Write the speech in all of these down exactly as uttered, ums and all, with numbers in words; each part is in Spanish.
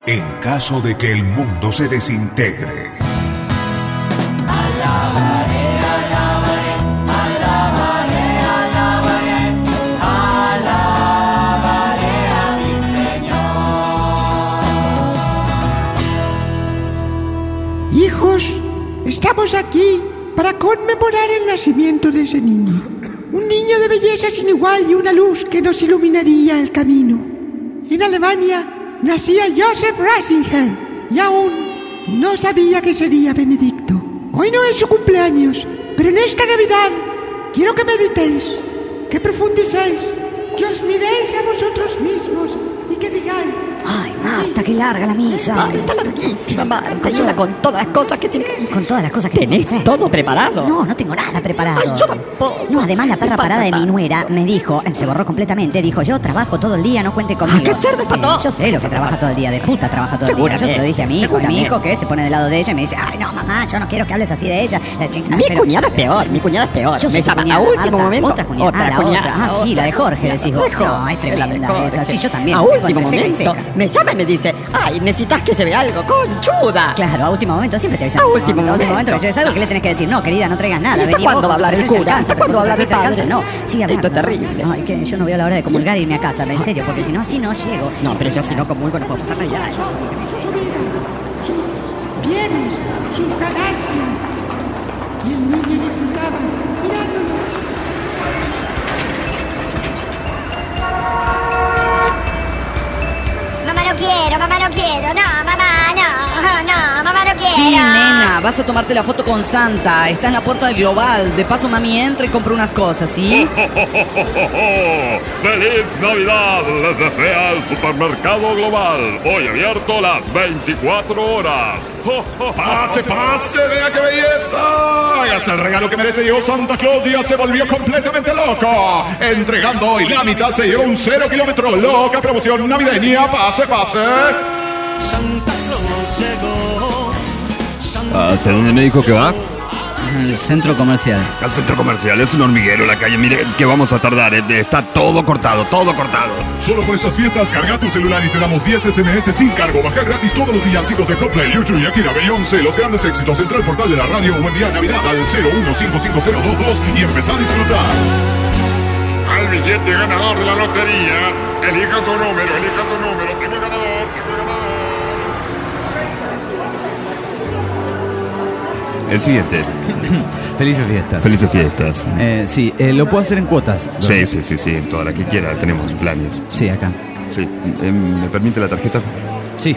en caso de que el mundo se desintegre. Alabaré, alabaré, alabaré, alabaré, alabaré a mi Señor. Hijos, estamos aquí para conmemorar el nacimiento de ese niño. Un niño de belleza sin igual y una luz que nos iluminaría el camino. En Alemania nacía Joseph Ratzinger y aún no sabía que sería Benedicto. Hoy no es su cumpleaños, pero en esta Navidad quiero que meditéis, que profundicéis, que os miréis a vosotros mismos y que digáis: Ay, Marta, qué larga la misa. Ay, está larguísima, Marta. Y una con todas las cosas que tiene. Con todas las cosas que ¿Tenés tenés todo preparado? No, no tengo nada preparado. Ay, yo tampoco. No, además la perra Me falta parada de mi tanto. nuera me dijo, se borró completamente, dijo: yo trabajo todo el día, no cuente conmigo. ¿Qué cerdo es pató? Yo sé lo que trabaja todo el día, de puta trabaja todo el día. Yo se lo dije a mi hijo, a mi Seguramente. hijo que se pone del lado de ella y me dice: ay, no, mamá, yo no quiero que hables así de ella. La chica- Mi pero- cuñada es peor, mi cuñada es peor. Yo Me soy tu llama cuñada, a último Marta. momento. Otra cuñada. Otra Ah, la cuñada. otra. Ah, sí, la de Jorge, decís vos. De Jorge, No, es tremenda la de Jorge, esa. Sí, yo también. A tengo último entre ceja y momento ceja. me llama y me dice: ay, necesitas que lleve algo, conchuda. Claro, a último momento siempre te avisan. A último A último momento momento. que lleves algo que le tenés que decir: no, querida, no traigas nada. ¿Y hasta Vení cuándo vos, va a hablar el presencia cura? alcanza, ¿Hasta cuándo va a hablar el presencia padre? alcanza. No, sí, Esto Marta, es terrible. Ay, que yo no veo la hora de comulgar y irme a casa, en serio, porque si no, así no llego. No, pero yo si no comulgo no puedo pasar Navidad. su vida, sus bienes, sus ganancias. Y el niño disfrutaba mirándolo. Mamá no quiero, mamá no quiero, no, mamá, no, no, mamá no quiero. Sí, nena, vas a tomarte la foto con Santa. Está en la puerta del Global. De paso, mami entra y compra unas cosas, ¿sí? ¡Feliz Navidad! Les desea el Supermercado Global. Hoy abierto las veinticuatro horas. ¡Pase, pase! ¡Vea qué belleza! Hágase el regalo que merece. Llegó Santa Claudia, se volvió completamente loco. Entregando hoy la mitad, se llevó un cero kilómetro. Loca promoción navideña. ¡Pase, pase! Santa Claus llegó. ¿Hasta dónde me dijo que va? Al centro comercial. Al centro comercial, es un hormiguero la calle. Mire, que vamos a tardar. eh, Está todo cortado, todo cortado. Solo por estas fiestas, carga tu celular y te damos diez S M S sin cargo. Baja gratis todos los villancicos de Coldplay, Yuchu y Akira, Beyoncé, los grandes éxitos. Entra al portal de la radio o envía Navidad al cero uno cinco cinco cero dos dos y empezá a disfrutar. Al billete ganador de la lotería. Elija su número, elija su número. Tengo ganador, tengo ganador. El siguiente. Felices fiestas. Felices fiestas. Eh, sí, eh, lo puedo hacer en cuotas. Sí, sí, sí, sí, toda la que quiera. Tenemos planes. Sí, acá. Sí. Eh, ¿Me permite la tarjeta? Sí.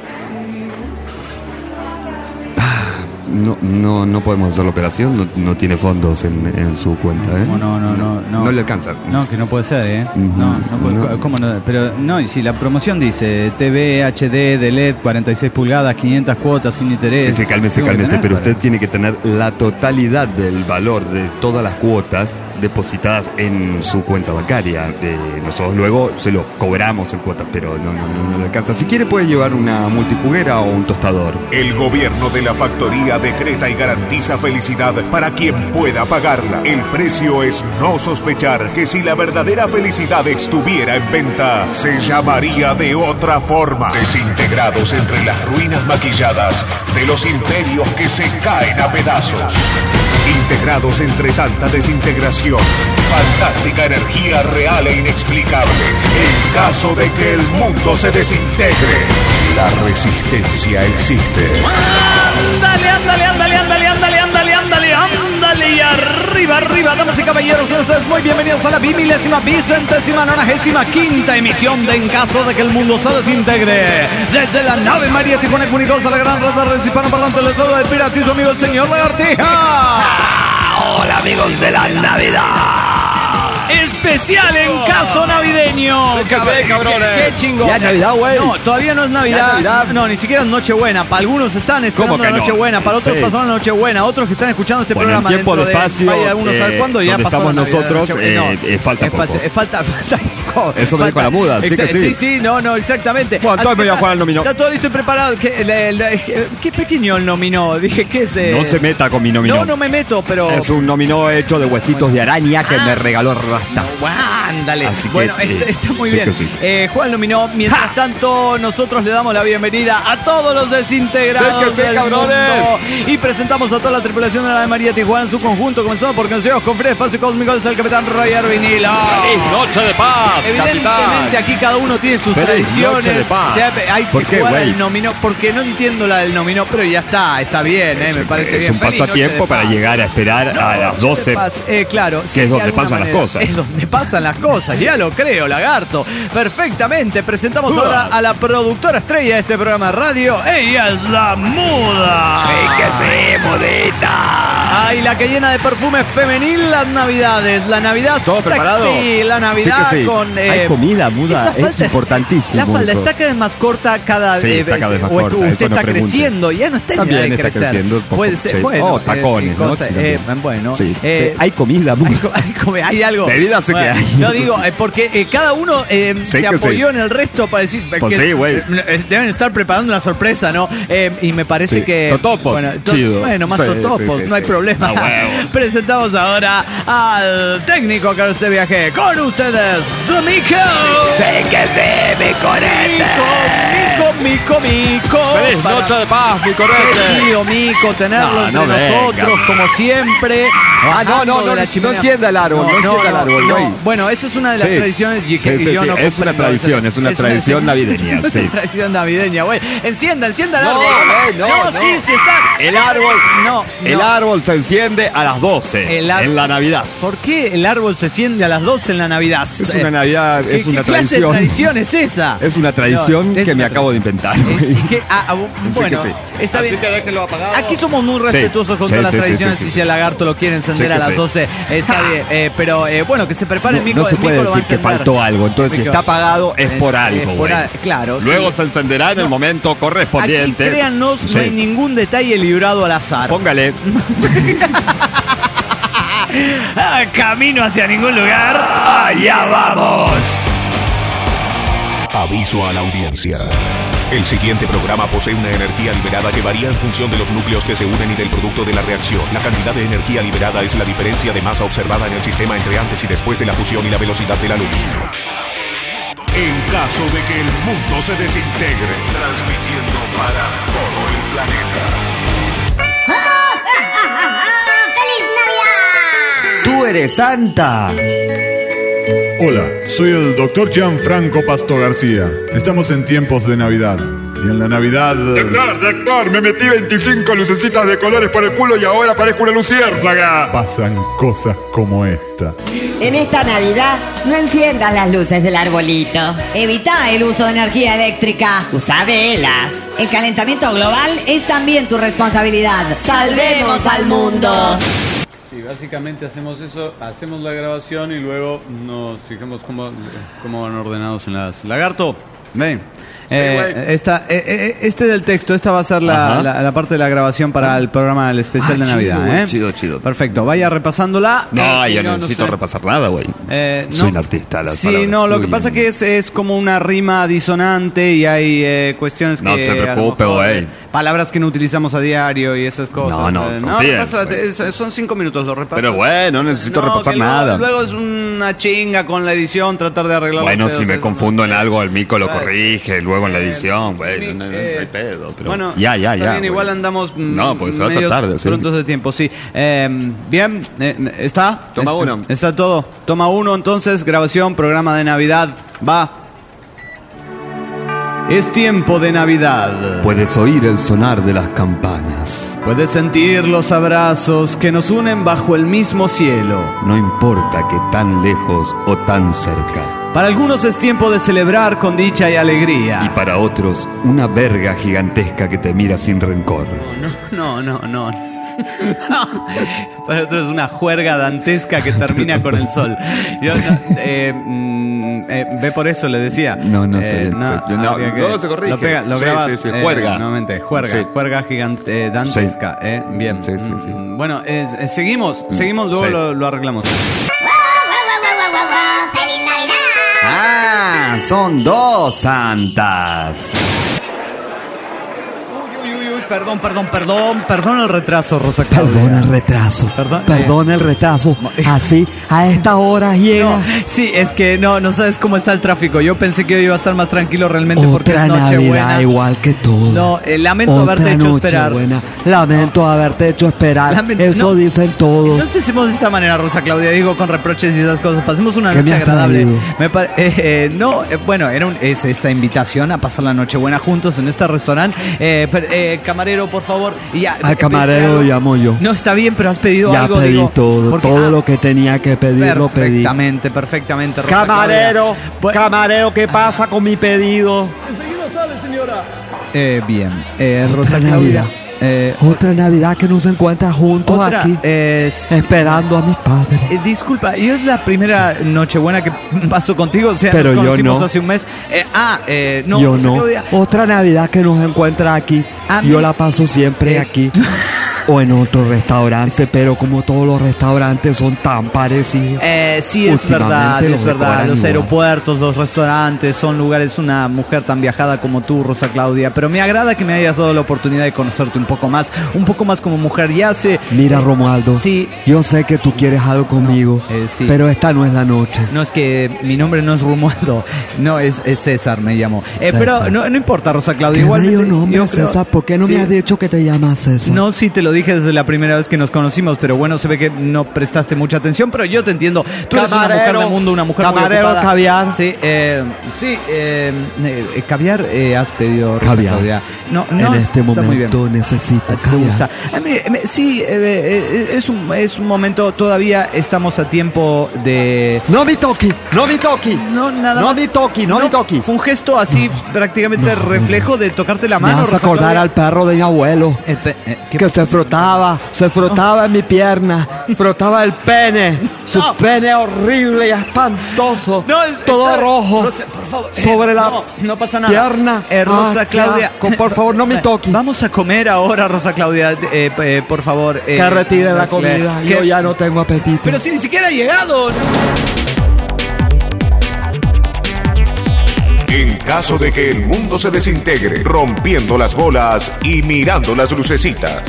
No, no, no podemos hacer la operación. No, no tiene fondos en, en su cuenta, ¿eh? No, no, no, no, no. No le alcanza. No, que no puede ser, ¿eh? Ujú. No, no puede. No. ¿Cómo no? Pero no, y si la promoción dice T V H D de L E D, cuarenta y seis pulgadas, quinientas cuotas sin interés. Sí, sí, cálmese, Tengo que cálmese, tener pero para- usted tiene que tener la totalidad del valor de todas las cuotas depositadas en su cuenta bancaria. Eh, nosotros luego se lo cobramos en cuotas, pero no, no, no, no le alcanza. Si quiere puede llevar una multijuguera o un tostador. El gobierno de la factoría decreta y garantiza felicidad para quien pueda pagarla. El precio es no sospechar que si la verdadera felicidad estuviera en venta, se llamaría de otra forma. Desintegrados entre las ruinas maquilladas de los imperios que se caen a pedazos. Integrados entre tanta desintegración, fantástica energía real e inexplicable. En caso de que el mundo se desintegre, la resistencia existe. Ándale, ándale, ándale, ándale, ándale, ándale, ándale, ándale, y arriba, arriba, damas y caballeros, sean ustedes muy bienvenidos a la bimilésima, vicentésima, nonagésima, quinta emisión de En Caso de que el Mundo se Desintegre. Desde la nave María Tijuana Cunicosa, la gran rata red hispanoparlante, les saluda el pirata y su amigo el señor Lagartija. Hola amigos de la Navidad. Especial En Caso Navideño. ¿Qué haces, cabrones? Qué chingón. Ya es Navidad, güey. No, todavía no es Navidad. Ya es Navidad. No, ni siquiera es Nochebuena. Para algunos están esperando ¿Cómo que la no? Nochebuena, para otros Sí. pasó la Nochebuena, otros que están escuchando este Bueno, en programa tiempo dentro de espacio, vaya uno sabe eh, cuándo, ya donde pasó estamos la Navidad, nosotros, Nochebuena. eh, eh, falta es pas- poco. eh, falta, falta poco. Eso me dijo la muda, sí que Exa- sí. Sí, sí, no, no, exactamente. Bueno, entonces me voy a jugar al nominó. Está todo listo y preparado. ¿Qué, la- la- qué pequeño el nominó? Dije, ¿qué es? eh? No se meta con mi nominó. No, no me meto, pero... Es un nominó hecho de huesitos de araña que Ah. me regaló rasta. Ándale. Así que, bueno, eh, está, está muy sí bien. que sí. Eh, Juan nominó. Mientras ¡Ja! tanto, nosotros le damos la bienvenida a todos los desintegrados Sí que sí, del cabrones. mundo. Y presentamos a toda la tripulación de la Ave María Tijuana en su conjunto. Comenzamos por Consejeros con Fred Espacio Cósmico. Es el capitán Roger Vinilo. ¡Feliz noche de paz, Evidentemente capitán! aquí cada uno tiene sus ¡Feliz tradiciones. noche de paz! O sea, hay que ¿Por qué, jugar güey? al nominó. Porque no entiendo la del nominó, pero ya está, está bien, eh, me parece es bien. un Feliz noche pasatiempo de para paz. llegar a esperar No, a las noche de doce. paz, eh, claro, Que sí, es de donde alguna pasan las manera. cosas. Es donde pasan las cosas, ya lo creo, lagarto. Perfectamente, presentamos Uah. ahora a la productora estrella de este programa de radio. Ella es la muda. ¡Sí que sí, mudita! Ay, la que llena de perfume femenil las navidades. La Navidad ¿Todo sexy, preparado? la Navidad Sí que sí. con... eh, Hay comida, muda, esa es falda importantísimo La falda eso. está cada vez más corta cada Sí, eh, está cada vez más o corta, tú- eso usted no está pregunte. creciendo, ya no está en edad También de está crecer. creciendo un poco, Puede ser, sí. bueno. Oh, eh, tacones, sí, ¿no? cosa, Sí, eh, también. bueno. Sí. eh, Hay comida, hay, muda. co- hay co- hay algo. Bebida sé que Bueno, hay. No digo, eh, porque eh, cada uno eh, Sí se que apoyó sí. en el resto para decir eh, Pues que sí, güey. eh, deben estar preparando una sorpresa, ¿no? Eh, y me parece Sí. que... Totopos, Bueno, to- chido. bueno más Sí, totopos, sí, sí, no hay sí. problema. A huevo. Presentamos ahora al técnico que usted viaje con ustedes, Domico. ¡Sí que sí, mi corete! Mico, Mico, Mico. ¡Feliz Para- noche de paz, mi Qué corete! chido, Mico, tenerlo No, entre no venga. nosotros, como siempre. Ah, no, no, bajando no, de la no chimenea. encienda el árbol, no encienda el árbol, güey. Bueno, esa es una de las Sí. tradiciones y que Sí, sí, yo sí, no es una comprendo. tradición, es una tradición navideña, Es sí. una tradición navideña, güey. Encienda, encienda el No, árbol. güey, no, no. sí, sí está. El árbol, No, el no. árbol se enciende a las doce El ar- en la Navidad. ¿Por qué el árbol se enciende a las doce en la Navidad? Es una Navidad, ¿Qué, es una qué clase de tradición. tradición es esa? Es una tradición No, es que me una acabo de inventar. Eh, güey. y que- ah, ah, bueno, sí. está Así bien. que déjenlo apagado. Aquí somos muy respetuosos con Sí, todas las sí, sí, tradiciones sí, sí, y si sí. el lagarto lo quiere encender Sí que a las sí. doce, está bien. Eh, pero eh, bueno, que se prepare el No, mico. no se el puede mico lo va a decir que encender. faltó algo. Entonces, si Mico. está apagado, es por Es- algo, es por güey. a- claro, Luego sí. se encenderá en el momento Aquí, correspondiente. créannos, Sí. no hay ningún detalle librado al azar. Póngale. Ah, camino hacia ningún lugar. ¡Allá vamos! Aviso a la audiencia. El siguiente programa posee una energía liberada que varía en función de los núcleos que se unen y del producto de la reacción. La cantidad de energía liberada es la diferencia de masa observada en el sistema entre antes y después de la fusión y la velocidad de la luz. En caso de que el mundo se desintegre, transmitiendo para todo el planeta. ¡Feliz Navidad! Tú eres Santa. Hola, soy el doctor Gianfranco Pasto García. Estamos en tiempos de Navidad. Y en la Navidad... Doctor, doctor, me metí veinticinco lucecitas de colores por el culo y ahora parezco una luciérnaga. pasan cosas como esta. En esta Navidad, no enciendas las luces del arbolito. Evita el uso de energía eléctrica. Usa velas. El calentamiento global es también tu responsabilidad. Salvemos al mundo. Sí, básicamente hacemos eso, hacemos la grabación y luego nos fijamos cómo, cómo van ordenados en las... Lagarto, ven. Eh, esta, eh, eh, este del texto, esta va a ser la, la, la parte de la grabación para el programa, el especial Ah, de Navidad. chido, güey, ¿eh? chido, chido. Perfecto, vaya repasándola. No, Eh, yo no necesito sé. repasar nada, güey. Eh, Soy no. un artista. Las Sí, palabras no, lo que fluyen. pasa que es, es como una rima disonante y hay eh, cuestiones No que... se a lo preocupe, mejor, güey. eh, Palabras que no utilizamos a diario y esas cosas. No, no, Eh, confíen, repásala, güey. es- son cinco minutos, lo repaso. Pero bueno, no necesito No, repasar que luego- nada. Luego es una chinga con la edición, tratar de arreglar Bueno, los si pedos, me eso, confundo en algo, el mico lo Pues, corrige, luego en la edición, güey, mi- no, no, no eh, hay pedo. Pero Bueno, ya, ya, está ya. bien, güey. igual andamos mm, No, pues se va a hacer medios tarde, sí. prontos de tiempo, sí. Eh, bien, eh, ¿está? Toma Es- uno. Está todo. Toma uno, entonces, grabación, programa de Navidad. Va. Es tiempo de Navidad. Puedes oír el sonar de las campanas. Puedes sentir los abrazos que nos unen bajo el mismo cielo. No importa que tan lejos o tan cerca. Para algunos es tiempo de celebrar con dicha y alegría. Y para otros, una verga gigantesca que te mira sin rencor. No, no, no, no. Para otros es una juerga dantesca que termina con el sol. Yo, no, eh, mm, eh, ve por eso, le decía. No, no, está Eh, bien. Sí, no, habría que- luego se corrige. Lo, pega, lo Sí, grabas, sí, sí, eh, juerga. nuevamente, juerga, Sí. juerga gigante, eh, dantesca. Eh, bien. Sí, sí, sí. Mm, Bueno, eh, eh, seguimos, seguimos, luego Sí. lo, lo arreglamos. ¡Feliz Navidad! Ah, son dos santas. Uy, uy, uy, uy. perdón, perdón, perdón, perdón el retraso, Rosa Claudia. Perdón el retraso. Perdón, Perdón eh. el retraso. Así, a esta hora llega. No, sí, es que no, no sabes cómo está el tráfico. Yo pensé que hoy iba a estar más tranquilo realmente porque Otra es Nochebuena. Navidad igual que todas. No, eh, lamento Otra haberte hecho esperar. Nochebuena. Lamento haberte hecho esperar. Lamento- Eso no. dicen No todos. empecemos de esta manera, Rosa Claudia, digo, con reproches y esas cosas. Pasemos una ¿Qué noche me has agradable. traído? Me pare- eh, eh, no, eh, bueno, era un- es esta invitación a pasar la Nochebuena juntos en este restaurante. Eh, per- eh, camarero, por favor. Y ya, Al ¿pediste camarero algo? lo llamo yo. No, está bien, pero has pedido Ya algo. pedí digo, todo. porque- todo ah, lo que tenía que pedir lo pedí. Perfectamente, perfectamente, Rosa Camarero, Claudia. camarero, ¿qué pasa con mi pedido? Enseguida sale, señora. Eh, bien, eh, Otra Rosa Claudia. Navidad. Eh, Otra Navidad que nos encuentra juntos Otra, aquí, eh, esperando a mis padres. Eh, disculpa, yo es la primera Nochebuena que paso contigo, o sea, Pero nos yo conocimos no. hace un mes. Eh, ah, eh, no, Yo Rosa no. Claudia. Otra Navidad que nos encuentra aquí. A Yo mí- la paso siempre Eh, aquí. O en otro restaurante, pero como todos los restaurantes son tan parecidos. Eh, sí, es Últimamente verdad, los es verdad. decoran Los igual. aeropuertos, los restaurantes son lugares, una mujer tan viajada como tú, Rosa Claudia. Pero me agrada que me hayas dado la oportunidad de conocerte un poco más, un poco más como mujer. Ya sé. Mira, eh, Romualdo, Sí. yo sé que tú quieres algo conmigo, eh, sí. pero esta no es la noche. No, es que mi nombre no es Romualdo, no, es, es César, me llamo. Eh, César. pero no, no importa, Rosa Claudia. Qué Igual bello nombre, César. ¿Por qué no Sí. me has dicho que te llamas César? No, sí, te lo dije desde la primera vez que nos conocimos, pero bueno, se ve que no prestaste mucha atención, pero yo te entiendo. Tú eres una Camarero, mujer de mundo, una mujer muy camarero, ocupada. caviar. Sí, eh, sí, eh, eh, caviar eh, has pedido, Rosa Caviar. Claudia. No, no, en este está muy bien. momento necesito ¿Te gusta? caviar. A mí, me- sí, eh, eh, es, un, es un momento, todavía estamos a tiempo de... No me toqui, no me toqui. No, nada No más. me toqui, no me toqui. Fue un gesto así, prácticamente reflejo de tocarte la Me mano, hace Rosa acordar Claudia. al perro de mi abuelo. El pe- eh, ¿qué Que pasó? se frotaba, se frotaba en mi pierna, frotaba el pene, su No. pene horrible y espantoso, No, el- todo está- rojo, Rosa, por favor, eh, sobre la no, no pasa nada. pierna. Eh, Rosa Ah, qué Claudia, asco, por favor, no me toques. Vamos a comer ahora, Rosa Claudia, eh, eh, por favor. eh, Que retire la Leslie. comida, Que- yo ya no tengo apetito. Pero si ni siquiera ha llegado. En caso de que el mundo se desintegre, rompiendo las bolas y mirando las lucecitas.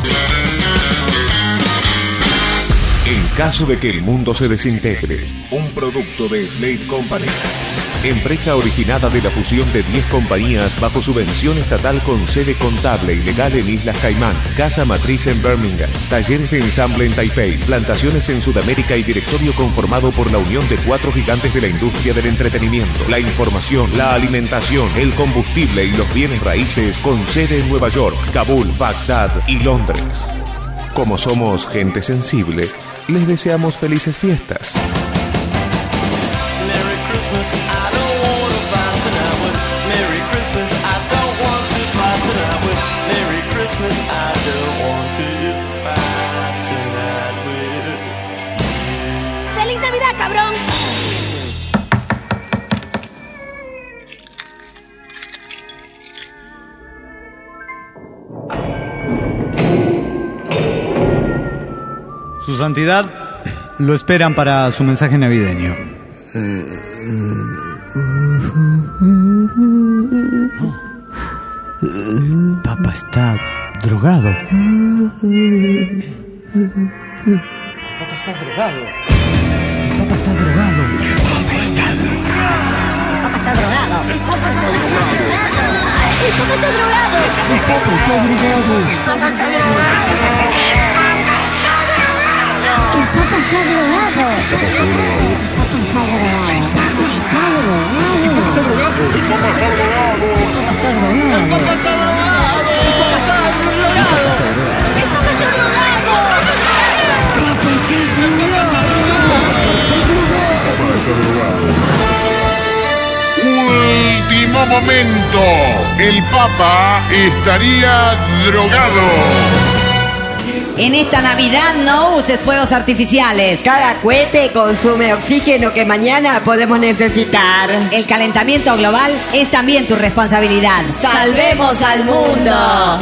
En caso de que el mundo se desintegre, un producto de Slate Company. Empresa originada de la fusión de diez compañías bajo subvención estatal con sede contable y legal en Islas Caimán, casa matriz en Birmingham, talleres de ensamble en Taipei, plantaciones en Sudamérica y directorio conformado por la unión de cuatro gigantes de la industria del entretenimiento, la información, la alimentación, el combustible y los bienes raíces con sede en Nueva York, Kabul, Bagdad y Londres. Como somos gente sensible, les deseamos felices fiestas. ¡Feliz Navidad, cabrón! Su santidad lo esperan para su mensaje navideño. Papa está drogado. Papa está drogado. Papa está drogado. Papá está drogado. Papá está drogado. Papá está drogado. Papá está drogado. Papá está drogado. Papá está drogado. Papá está drogado. Último momento. El Papa estaría drogado. En esta Navidad no uses fuegos artificiales. Cada cohete consume oxígeno que mañana podemos necesitar. El calentamiento global es también tu responsabilidad. ¡Salvemos al mundo!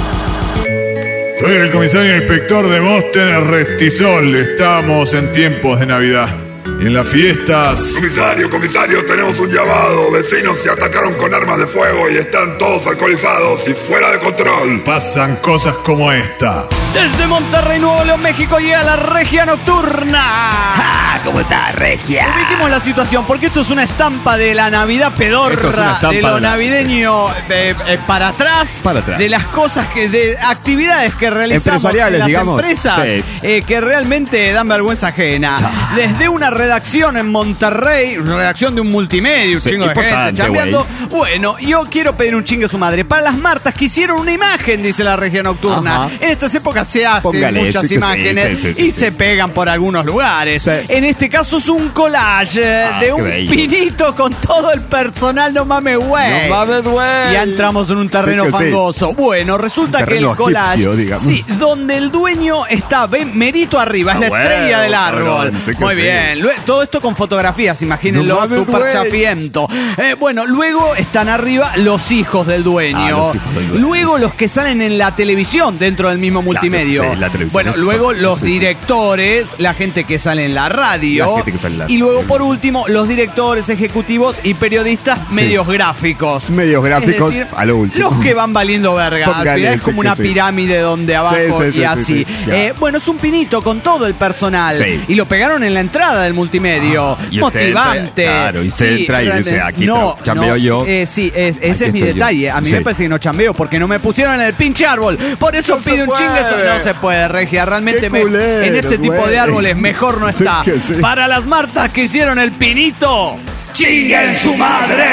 Soy el comisario inspector de Monster Restisol. Estamos en tiempos de Navidad. En las fiestas... Comisario, comisario, tenemos un llamado. Vecinos se atacaron con armas de fuego y están todos alcoholizados y fuera de control. Pasan cosas como esta. Desde Monterrey, Nuevo León, México, llega la Regia Nocturna. ¡Ah! ¿Cómo está, Regia? Ubiquemos la situación, porque esto es una estampa de la Navidad pedorra, de lo de la... navideño eh, eh, para atrás, para atrás, de las cosas que, de actividades que realizamos en las digamos. empresas, sí. eh, que realmente dan vergüenza ajena. Chá. Desde una redacción en Monterrey, redacción de un multimedia, un sí, chingo de gente chambeando. Bueno, yo quiero pedir un chingue a su madre. Para las Martas que hicieron una imagen, dice la Regia Nocturna. Ajá. En estas épocas se hacen Póngale, muchas sí, imágenes sí, sí, sí, y sí. se pegan por algunos lugares. Sí. En este caso es un collage ah, de un bello. pinito con todo el personal, no mames, güey. No mames, güey. Ya entramos en un terreno sí, fangoso. Sí. Bueno, resulta que el collage, egipcio, sí, donde el dueño está, ven, merito arriba, es ah, la bueno, estrella del árbol. Sí Muy sí. bien. Todo esto con fotografías, imagínenlo, no súper chafiento. Eh, bueno, luego están arriba los hijos del dueño. Ah, los hijos del dueño. Luego los que salen en la televisión dentro del mismo multimedio. Claro, sí, la televisión. Bueno, luego los sí, directores, sí. la gente que sale en la radio. La la... Y luego, por último, los directores, ejecutivos y periodistas sí. medios gráficos. Medios gráficos, es decir, a lo último. Los que van valiendo verga. Póngale, al final es como una pirámide sí. donde abajo sí, sí, sí, y así. Sí, sí, sí. Eh, bueno, es un pinito con todo el personal. Sí. Y lo pegaron en la entrada del multimedio. Ah, motivante. Entra, claro, y se sí, entra y dice, aquí no, chambeo no, yo. Eh, sí, es, ese es mi detalle. Yo. A mí sí. me parece que no chambeo porque no me pusieron en el pinche árbol. Por eso no pide un chingue. No se puede, Regia. Realmente me, culero, en ese tipo wey. de árboles mejor no está. Sí, sí. Para las Martas que hicieron el pinito, ¡chinguen su madre!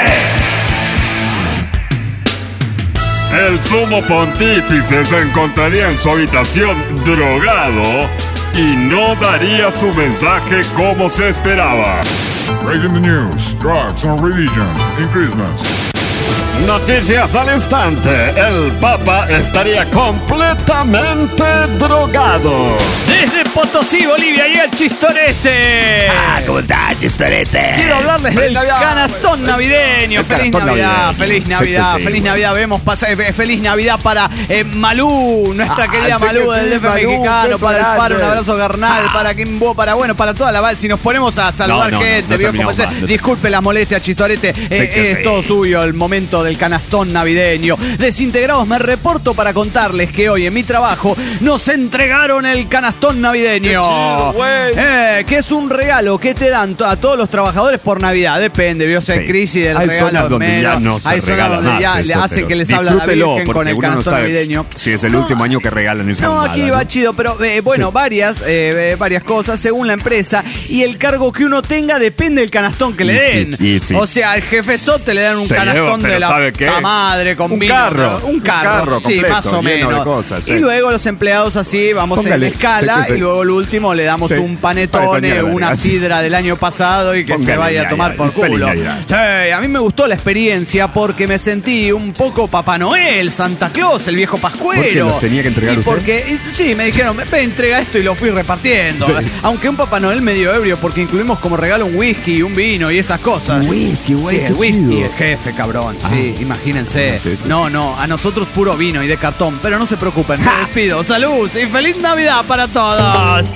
El sumo pontífice se encontraría en su habitación drogado y no daría su mensaje como se esperaba. Breaking the news, drugs and religion in Christmas. Noticias al instante. El Papa estaría completamente drogado. Desde Potosí, Bolivia, llega el Chistorete. Ah, ¿cómo está, Chistorete? Quiero hablarles del canastón navideño. El feliz canastón Navidad, navideño. feliz Navidad, sí, sí, feliz sí, Navidad. Bueno. Vemos pasa, eh, feliz Navidad para eh, Malú, nuestra ah, querida Malú del D F Malú, mexicano, para el Faro, un abrazo carnal, ah. para Kimbo, para bueno, para toda la base. Si nos ponemos a saludar no, no, gente, no, no, no cómo no, disculpe la molestia, Chistorete, eh, sí, es sí. todo suyo el momento del canastón navideño. Desintegrados, me reporto para contarles que hoy en mi trabajo nos entregaron el canastón navideño. Chido, eh, que es un regalo que te dan a todos los trabajadores por Navidad. Depende, vio, si hay sí. crisis del hay regalo zonas donde menos. Ya no se hay zonas donde más ya eso, hace que les habla la Virgen con el canastón no navideño. Si es el no, último año que regalan esa No, mamada, aquí va ¿no? chido, pero eh, bueno, sí. varias, eh, varias cosas según la empresa y el cargo que uno tenga depende del canastón que le den. Sí, sí. O sea, al jefezote le dan un se canastón lleva, de la puta madre con un vino. Carro, un carro. Un carro. Sí, completo, más o menos. Cosas, sí. Y luego los empleados así, vamos Póngale, en escala sí, sí. y luego el último le damos sí. un panetone, una sidra del año pasado y que Póngale, se vaya ya, a tomar ya, por culo. Sí, a mí me gustó la experiencia porque me sentí un poco Papá Noel, Santa Claus, el viejo pascuero. ¿Por qué los tenía que entregar y usted? Porque, sí, me dijeron, me entrega esto y lo fui repartiendo. Sí. Aunque un Papá Noel medio ebrio porque incluimos como regalo un whisky, un vino y esas cosas. Un whisky, güey. Sí, el whisky, el jefe, cabrón. Ah. Sí, imagínense. Sí, sí. No, no, a nosotros puro vino y de cartón, pero no se preocupen, me despido. Salud y feliz Navidad para todos.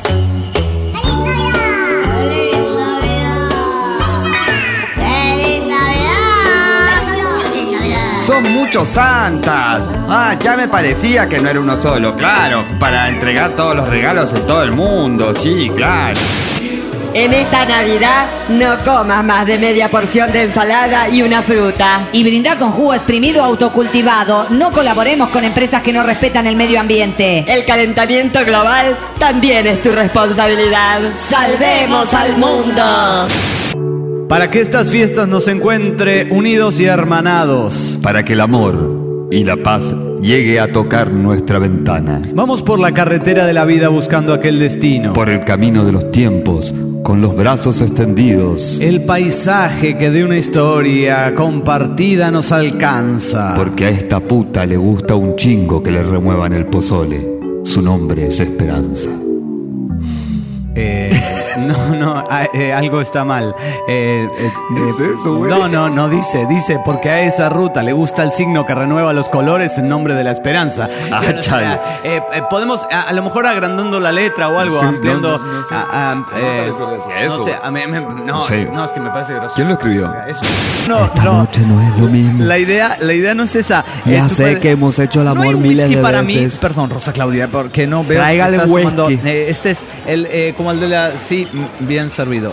Son muchos santas. Ah, ya me parecía que no era uno solo, claro, para entregar todos los regalos en todo el mundo, sí, claro. En esta Navidad no comas más de media porción de ensalada y una fruta. Y brindá con jugo exprimido autocultivado. No colaboremos con empresas que no respetan el medio ambiente. El calentamiento global también es tu responsabilidad. ¡Salvemos al mundo! Para que estas fiestas nos encuentre unidos y hermanados. Para que el amor y la paz llegue a tocar nuestra ventana. Vamos por la carretera de la vida buscando aquel destino. Por el camino de los tiempos, con los brazos extendidos. El paisaje que de una historia compartida nos alcanza. Porque a esta puta le gusta un chingo que le remuevan el pozole. Su nombre es Esperanza. Eh, No, no, ah, eh, algo está mal. Eh, eh, ¿Qué es eso, güey? No, no, no dice, dice, porque a esa ruta le gusta el signo que renueva los colores en nombre de la esperanza. Ah, Eh, o sea, eh, eh, podemos, a, a lo mejor agrandando la letra o algo, Sí, ampliando. no, no, no sé. a- a- eh, No me parece que decía eso, no sé, güey. a mí me- no, No sé. no, es que me parece grosero. ¿Quién lo escribió? Eso. No, Esta no. noche no es lo mismo. La idea, la idea no es esa. Ya Eh, tú sé puedes- que hemos hecho el no hay amor un miles whisky de para veces. mí. Perdón, Rosa Claudia, porque no veo. que Tráigale estás whisky. tomando- eh, este es el, eh, como el de la. Sí, mm, bien servido.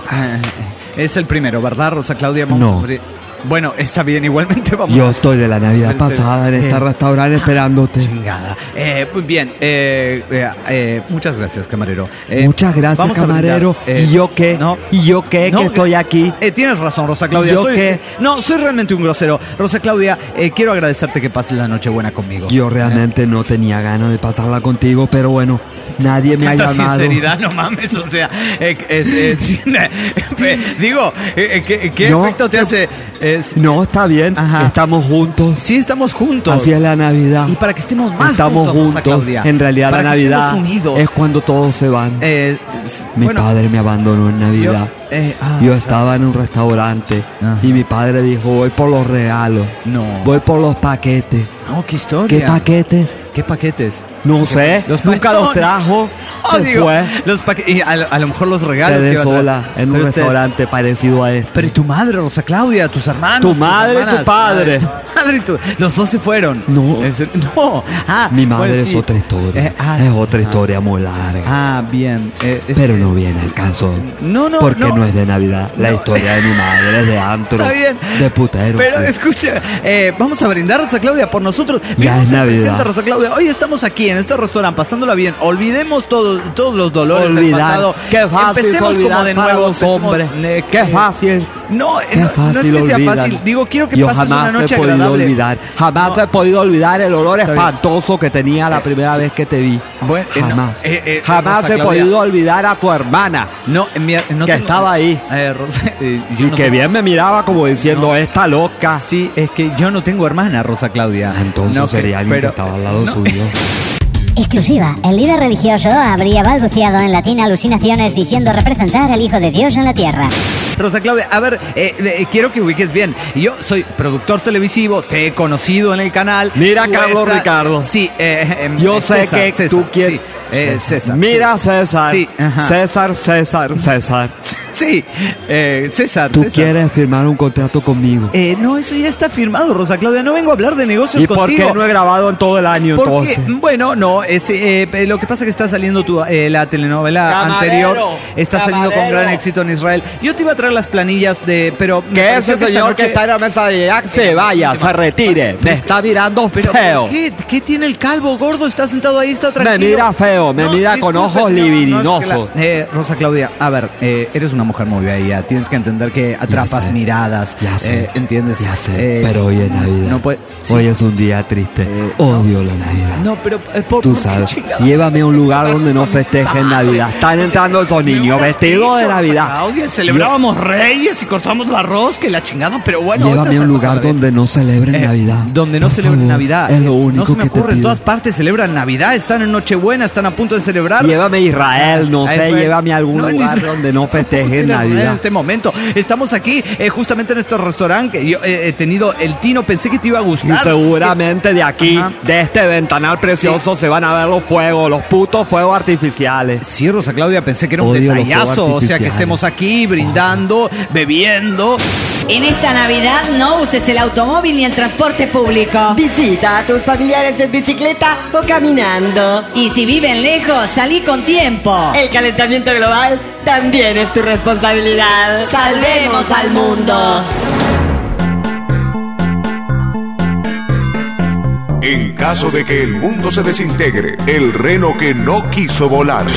Es el primero, ¿verdad, Rosa Claudia? Vamos No. a abrir- Bueno, está bien, igualmente vamos Yo a- estoy de la Navidad Este, pasada en este eh, restaurante esperándote. Chingada. Eh, muy bien, eh, eh, eh, muchas gracias, camarero. Eh, Muchas gracias, vamos a camarero. brindar. Eh, ¿Y yo qué? no. ¿Y yo qué? No, que estoy aquí. Eh, tienes razón, Rosa Claudia. ¿Yo soy- qué? No, soy realmente un grosero. Rosa Claudia, eh, quiero agradecerte que pases la noche buena conmigo. Yo realmente no tenía ganas de pasarla contigo, pero bueno, nadie me ha Tanta llamado. sinceridad, no mames, o sea, eh, es, es- eh, digo, eh, eh, ¿qué, qué No, efecto te hace? Es- No, está bien. Ajá. Estamos juntos. Sí, estamos juntos. Así es la Navidad. Y para que estemos más Estamos juntos, Rosa juntos. Claudia. En realidad Para la que estemos Navidad unidos. es cuando todos se van. Eh, s- Mi bueno, padre me abandonó en Navidad. Yo, eh, ah, Yo estaba en un restaurante Ajá. y mi padre dijo, voy por los regalos. No. Voy por los paquetes. No, qué historia. ¿Qué paquetes? ¿Qué paquetes? No sé. Los pa- Nunca no, los trajo. Oh, se digo, fue. Los paque- y a, lo- a lo mejor los regalos. Quedé que iba a traer. sola en un Pero ustedes- restaurante parecido a este. Pero ¿y tu madre, Rosa Claudia? ¿Tus hermanos? Tu tus madre y tu hermanas? padre. Tu madre y tu- Los dos se fueron. No. Es- no. Ah, Mi madre bueno, es sí. otra historia. Eh, ah, es otra ah. historia muy larga. Ah, bien. Eh, es- Pero no viene el caso. No, no, Porque no. no, es de Navidad. La No. historia de mi madre es de antro. Está bien. De putero. Pero sí. escucha, eh, vamos a brindar, Rosa Claudia, por nosotros. Ya Mira, es se Navidad. presenta, Rosa Claudia. Hoy estamos aquí en este restaurante pasándola bien. Olvidemos todo- todos los dolores del Olvidar. pasado. Qué fácil es Empecemos olvidar como de para nuevo. los empecemos, hombres. eh, Qué eh, fácil. No, eh, Qué no, no fácil es que sea olvidan. fácil. Digo, quiero que Yo pases jamás una noche he podido agradable. olvidar. Jamás No. he podido olvidar el olor Está bien. espantoso que tenía la primera vez que te vi. Bueno, eh, no, Jamás. eh, eh, Jamás Rosa he Claudia. podido olvidar a tu hermana. No, en mi- no Que tengo- estaba ahí. Eh, Rosa, eh, yo Y no que tengo- bien me miraba como diciendo, No. esta loca. Sí, es que yo no tengo hermana, Rosa Claudia. Entonces No, que- sería alguien pero- que estaba al lado no. suyo. Exclusiva. El líder religioso habría balbuceado en latín alucinaciones diciendo representar al Hijo de Dios en la tierra. Rosa Claudia, a ver, eh, eh, quiero que ubiques bien. Yo soy productor televisivo, te he conocido en el canal. Mira, Tú Carlos estás- Ricardo. Sí, eh, em, Yo eh, sé César, que César, tú quieres... sí, eh, César. Mira, César. Sí, ajá. César, César, César. Sí, eh, César. Tú César. quieres firmar un contrato conmigo. Eh, no, eso ya está firmado, Rosa Claudia. No vengo a hablar de negocios ¿Y por contigo. qué no he grabado en todo el año Porque, entonces? bueno, no, es, eh, eh, lo que pasa es que está saliendo tu, eh, la telenovela Camarero, anterior, está saliendo con camarero. gran éxito en Israel. Yo te iba a traer las planillas de, pero me Que pareció ese esta señor noche- que está en la mesa de Jack se vaya, se retire. Me está mirando Pero, feo. ¿por ¿qué? ¿Qué tiene el calvo gordo? Está sentado ahí, está Me tranquilo. mira feo, me No, mira con disculpe, ojos señor, no, es que libidinosos. la- eh, Rosa Claudia, a ver, eh, eres una mujer muy bella. Tienes que entender que atrapas sé, miradas. ya sé, eh, ¿Entiendes? Ya sé, Eh, pero hoy es Navidad. No puede, sí. Hoy es un día triste. Eh, Odio la Navidad. No, pero eh, por, Tú ¿por qué sabes, chingada? llévame a un lugar donde no festejen Navidad. Están entrando esos niños vestidos de Navidad. Claudia, celebrábamos Reyes y cortamos la rosca y la chingada, pero bueno. Llévame a otra un cosa, lugar a ver. donde no celebren Eh, Navidad. Donde no Por celebren favor, Navidad. Es lo Eh, único no se me que te ocurre, en pido. todas partes celebran Navidad, están en Nochebuena, están a punto de celebrar. Llévame a Israel, no Ahí sé, fue. llévame a algún No, en lugar Israel. donde no festejen En Navidad. este momento estamos aquí eh, justamente en este restaurante que yo eh, he tenido el tino, pensé que te iba a gustar. Y seguramente de aquí, Ajá. de este ventanal precioso, se van a ver los fuegos, los putos fuegos artificiales. Sí, Rosa Claudia, pensé que era un Odio los detallazo, fuegos o sea que artificiales. estemos aquí brindando, bebiendo. En esta Navidad no uses el automóvil ni el transporte público. Visita a tus familiares en bicicleta o caminando. Y si viven lejos, salí con tiempo. El calentamiento global también es tu responsabilidad. Salvemos al mundo. En caso de que el mundo se desintegre, el reno que no quiso volar.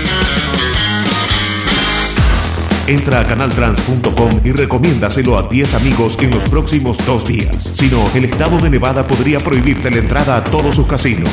Entra a canal trans punto com y recomiéndaselo a diez amigos en los próximos dos días. Si no, el estado de Nevada podría prohibirte la entrada a todos sus casinos.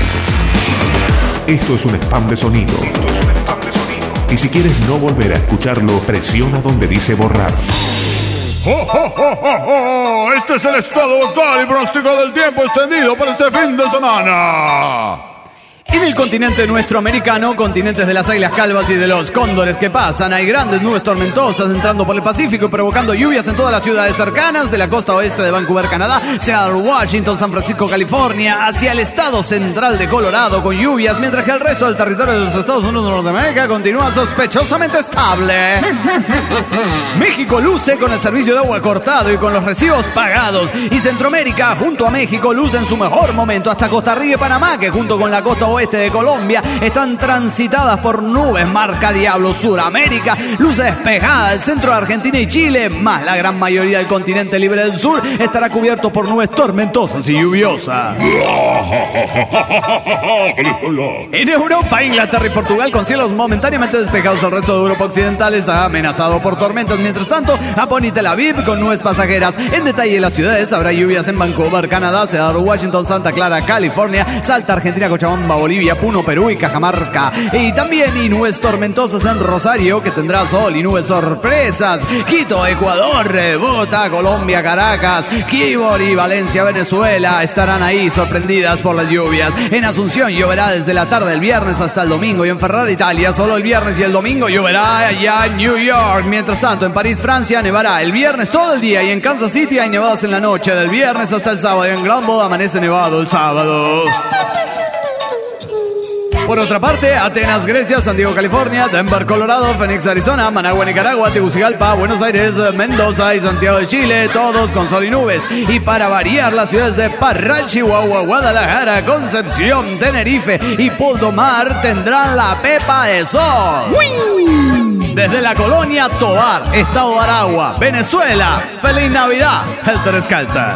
Esto es un spam de sonido. Esto es un spam de sonido. Y si quieres no volver a escucharlo, presiona donde dice borrar. ¡Oh, oh, oh, oh, oh! Este es el estado actual y pronóstico del tiempo extendido para este fin de semana. En el continente nuestro americano, continentes de las águilas calvas y de los cóndores que pasan, hay grandes nubes tormentosas entrando por el Pacífico y provocando lluvias en todas las ciudades cercanas, de la costa oeste de Vancouver, Canadá, Seattle, Washington, San Francisco, California, hacia el estado central de Colorado con lluvias, mientras que el resto del territorio de los Estados Unidos de Norteamérica continúa sospechosamente estable. México luce con el servicio de agua cortado y con los recibos pagados, y Centroamérica, junto a México, luce en su mejor momento hasta Costa Rica y Panamá, que junto con la costa oeste de Colombia están transitadas por nubes marca Diablo. Suramérica luce despejada, el centro de Argentina y Chile, más la gran mayoría del continente libre del sur, estará cubierto por nubes tormentosas y lluviosas. En Europa, Inglaterra y Portugal con cielos momentáneamente despejados, el resto de Europa occidental está amenazado por tormentas. Mientras tanto, Japón y Tel Aviv con nubes pasajeras. En detalle, las ciudades habrá lluvias en Vancouver, Canadá, Seattle, Washington, Santa Clara, California, Salta, Argentina, Cochabamba, Bolivia, Puno, Perú y Cajamarca. Y también y nubes tormentosas en Rosario, que tendrá sol y nubes sorpresas. Quito, Ecuador, Bogotá, Colombia, Caracas, Quibor y Valencia, Venezuela estarán ahí sorprendidas por las lluvias. En Asunción lloverá desde la tarde del viernes hasta el domingo, y en Ferrara, Italia, solo el viernes y el domingo lloverá allá en New York. Mientras tanto, en París, Francia, nevará el viernes todo el día, y en Kansas City hay nevadas en la noche del viernes hasta el sábado, y en Granville amanece nevado el sábado. Por otra parte, Atenas, Grecia, San Diego, California, Denver, Colorado, Phoenix, Arizona, Managua, Nicaragua, Tegucigalpa, Buenos Aires, Mendoza y Santiago de Chile, todos con sol y nubes. Y para variar, las ciudades de Parral, Chihuahua, Guadalajara, Concepción, Tenerife y Poldomar tendrán la pepa de sol. ¡Uy! Desde la colonia Tovar, Estado de Aragua, Venezuela, ¡feliz Navidad! Helter Skelter.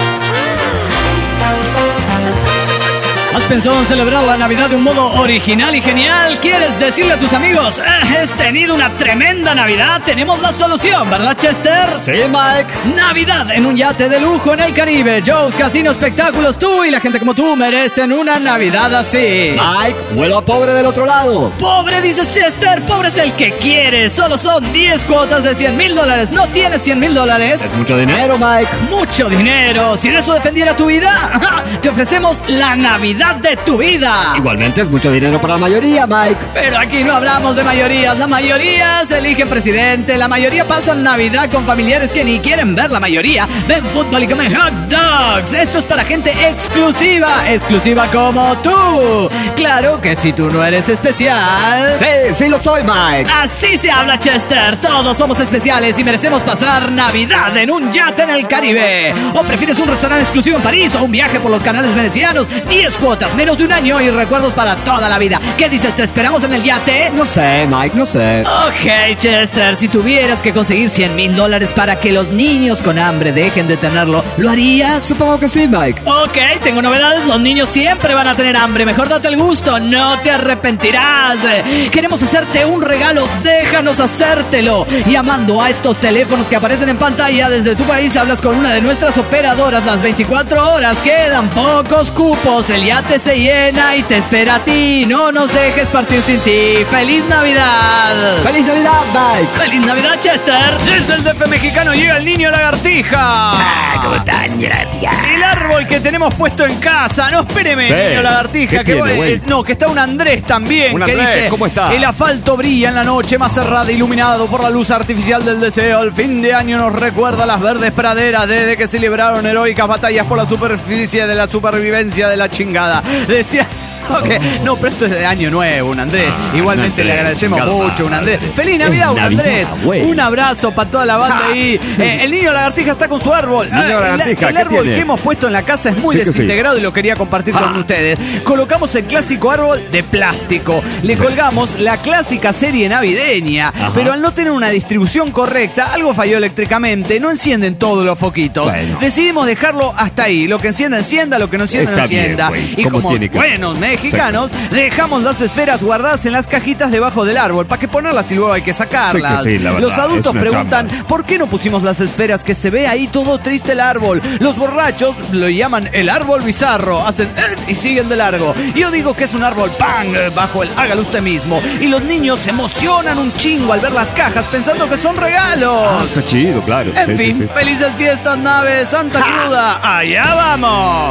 ¿Has pensado en celebrar la Navidad de un modo original y genial? ¿Quieres decirle a tus amigos, eh, has tenido una tremenda Navidad? Tenemos la solución, ¿verdad, Chester? Sí, Mike. Navidad en un yate de lujo en el Caribe. Shows, casino, espectáculos. Tú y la gente como tú merecen una Navidad así. Mike, vuelo a pobre del otro lado. Pobre, dices Chester. Pobre es el que quiere. Solo son diez cuotas de cien mil dólares. ¿No tienes cien mil dólares? Es mucho dinero, Mike. Mucho dinero. Si de eso dependiera tu vida, te ofrecemos la Navidad de tu vida. Igualmente es mucho dinero para la mayoría, Mike. Pero aquí no hablamos de mayorías. La mayoría se eligen presidente. La mayoría pasan Navidad con familiares que ni quieren ver. La mayoría ven fútbol y comen hot dogs. Esto es para gente exclusiva. Exclusiva como tú. Claro que si tú no eres especial. Sí, sí lo soy, Mike. Así se habla, Chester. Todos somos especiales y merecemos pasar Navidad en un yate en el Caribe. ¿O prefieres un restaurante exclusivo en París o un viaje por los canales venecianos? diez cuotas, menos de un año y recuerdos para toda la vida. ¿Qué dices? ¿Te esperamos en el yate? No sé, Mike, no sé. Ok, Chester, si tuvieras que conseguir cien mil dólares para que los niños con hambre dejen de tenerlo, ¿lo harías? Supongo que sí, Mike. Ok, tengo novedades. Los niños siempre van a tener hambre. Mejor date el gusto, no te arrepentirás. Queremos hacerte un regalo, déjanos hacértelo. Llamando a estos teléfonos que aparecen en pantalla desde tu país, hablas con una de nuestras operadoras las veinticuatro horas. Quedan pocos cupos, el yate se llena y te espera a ti. No nos dejes partir sin ti. ¡Feliz Navidad! ¡Feliz Navidad, Mike! ¡Feliz Navidad, Chester! Desde el D F mexicano llega el niño lagartija. Ah, ¿cómo está, niño lagartija? El árbol que tenemos puesto en casa. No, espéreme, Sí. niño lagartija. ¿Qué Que tiene, voy- güey? eh, no, que está un Andrés también. Un que Andrés, dice: ¿cómo está? El asfalto brilla en la noche más cerrada, iluminado por la luz artificial del deseo. El fin de año nos recuerda las verdes praderas desde que se libraron heroicas batallas por la superficie de la supervivencia de la chingada. Decía. Ok, no, pero esto es de año nuevo, un Andrés. Ah, Igualmente un le Andrés, agradecemos calma. mucho, un Andrés. ¡Feliz Navidad, un Navidad, Andrés! güey. Un abrazo para toda la banda ahí. Eh, el niño lagartija está con su árbol. Niño Ah, el- lagartija, el, ¿qué árbol tiene? que hemos puesto en la casa es muy Sí que sí. desintegrado y lo quería compartir con Ah. ustedes. Colocamos el clásico árbol de plástico. Le colgamos la clásica serie navideña. Ajá. Pero al no tener una distribución correcta, algo falló eléctricamente. No encienden todos los foquitos. Bueno. Decidimos dejarlo hasta ahí. Lo que encienda, encienda. Lo que no encienda, no Está bien, encienda. güey. Y ¿Cómo como tiene que- buenos mexicanos, dejamos las esferas guardadas en las cajitas debajo del árbol. ¿Para qué ponerlas y luego hay que sacarlas? Sí que sí, la verdad, Los adultos es una preguntan, trampa. ¿por qué no pusimos las esferas? Que se ve ahí todo triste el árbol. Los borrachos lo llaman el árbol bizarro. Hacen "Eh", y siguen de largo. Yo digo que es un árbol pan eh, bajo el hágalo usted mismo. Y los niños se emocionan un chingo al ver las cajas pensando que son regalos. Ah, está chido, claro. En Sí, sí, fin, sí. felices fiestas, nave Santa Cruda. ¡Allá vamos!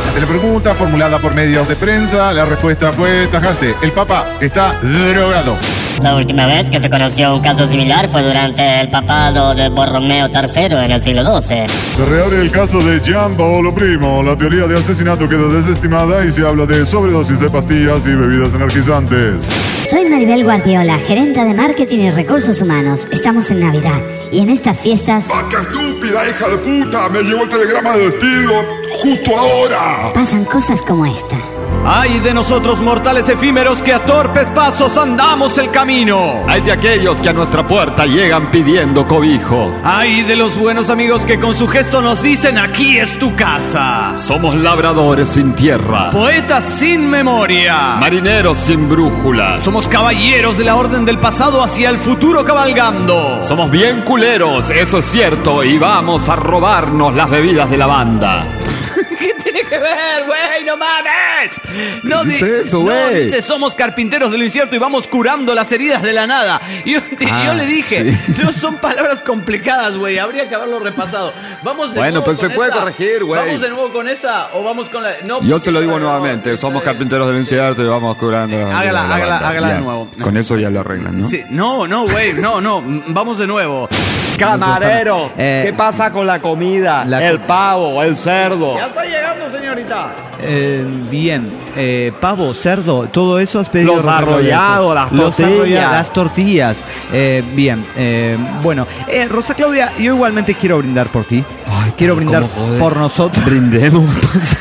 Telepregunta formulada por medios de prensa. La respuesta fue tajante. El Papa está drogado. La última vez que se conoció un caso similar fue durante el papado de Borromeo tercero en el siglo doce. Se reabre el caso de Gian Paolo primo. La teoría de asesinato quedó desestimada y se habla de sobredosis de pastillas y bebidas energizantes. Soy Maribel Guardiola, gerente de marketing y recursos humanos. Estamos en Navidad y en estas fiestas... ¡Vaca estúpida, hija de puta! Me llegó el telegrama de despido justo ahora. Pasan cosas como esta. ¡Ay de nosotros mortales efímeros que a torpes pasos andamos el camino! ¡Ay de aquellos que a nuestra puerta llegan pidiendo cobijo! ¡Ay de los buenos amigos que con su gesto nos dicen aquí es tu casa! Somos labradores sin tierra, Poetas sin memoria, marineros sin brújula. Somos caballeros de la orden del pasado hacia el futuro cabalgando. Somos bien culeros, eso es cierto, y vamos a robarnos las bebidas de la banda. ¿Qué tiene que ver, güey? ¡No mames! No dice di- eso, no güey. dice somos carpinteros de lo incierto y vamos curando las heridas de la nada. Y yo, te- Ah, yo le dije, sí. no son palabras complicadas, güey. Habría que haberlo repasado. Vamos de Bueno, nuevo pues se con puede esa? corregir, güey. ¿Vamos de nuevo con esa o vamos con la...? No, Yo se lo digo nuevamente, somos carpinteros del incierto y vamos curando. las Hágala, bebidas de la hágala, banda. hágala de Ya, nuevo. Con eso ya lo arreglan, ¿no? Sí, no, no, güey, no, no. m- Vamos de nuevo. Camarero, Eh, ¿qué pasa con la comida? La el co- pavo, el cerdo. Ya está llegando, señorita. Eh, bien, eh, pavo, cerdo, todo eso has pedido. Los Rosa Claudia? arrollados, las Los tortillas. arrollados, las tortillas. Eh, bien, eh, bueno, eh, Rosa Claudia, yo igualmente quiero brindar por ti. quiero brindar cómo jode. por nosotros. Brindemos, entonces.